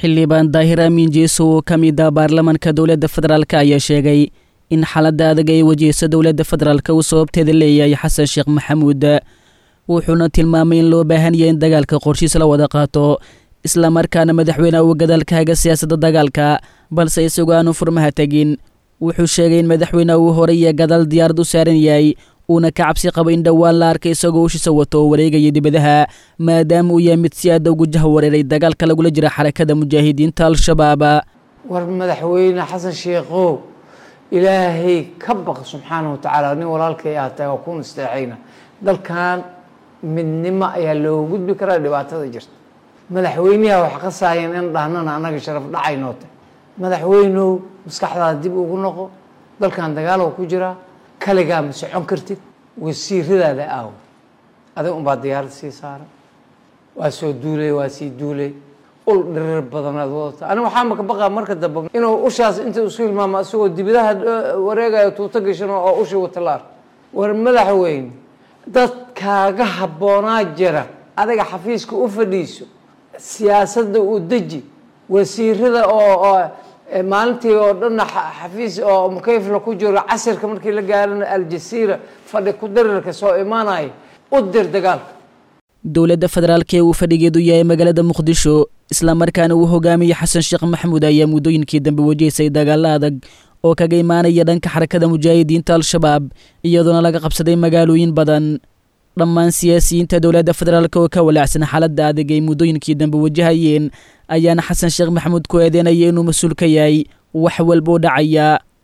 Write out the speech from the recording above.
xildhibaan daahir amiin jeeso oo ka mid ah baarlamaanka dowladda federaalka ayaa sheegay in xaaladda adag ay wajahayso dowladda federaalka uu sababteeda leeyahay xasan sheekh maxamuud wuxuuna tilmaamay in loo baahan yahay in dagaalka qorshiis la wada qaato isla markaana madaxweynaha uu gadaalka haga siyaasadda dagaalka balse isagoo aanu furmaha tegin wuxuu sheegay in madaxweynaha uu horey iyo gadaal diyaarad u saaran yahay uuna ka cabsi qabo in dhowaan la arkay isagoo ushiisa wato oo wareegaya dibadaha maadaama uu yahay mid si aad ugu jaha wareeray dagaalka lagula jira xarakada mujaahidiinta al-shabaab war madaxweyne xasan sheekhow ilaahay ka baq subxaanahu wa tacaala nin walaalkay ah tahay ku nasteexayna dalkan midnimo ayaa loo gudbi karaa dhibaatada jirta madaxweynaha wax qasaayeen in dhahnana anaga sharaf dhacaynoo tahay madaxweynow maskaxdaada dib ugu noqo dalkan dagaal ku jira kaligaa ma socon kartid wasiiradaada aaw adiga unbaa diyaarad sii saaran waa soo duulay waa sii duulay ul dhirir badanaad wadata aniga waxaa maka baqaa marka dambe inuu ushaas inta isku hilmaamo isagoo dibadaha wareegayo tuuto gashan oo ushii wata la arko war madaxweyne dadkaaga habboonaa jira adiga xafiiska u fadhiiso siyaasadda u deji wasiirada oo maalintii oo dhan xafiis oo mukayfla ku jiro casirka markii la gaarana aljasiira fadhi ku darirka soo imaanaya u dir dagaalka dowladda federaalka ee uu fadhigeedu yahay magaalada muqdisho isla markaana uu hogaamiyey xasan sheekh maxamuud ayaa muddooyinkii dambe wajahaysay dagaalo adag oo kaga imaanaya dhanka xarakada mujaahidiinta al-shabaab iyadoona laga qabsaday magaalooyin badan dhammaan siyaasiyiinta dowladda federaalka oo ka walaacsan xaaladda adag ay muddooyinkii dambe wajahayeen ayaana xasan sheekh maxamuud ku eedeynaya inuu mas-uul ka yahay wax walba u dhacaya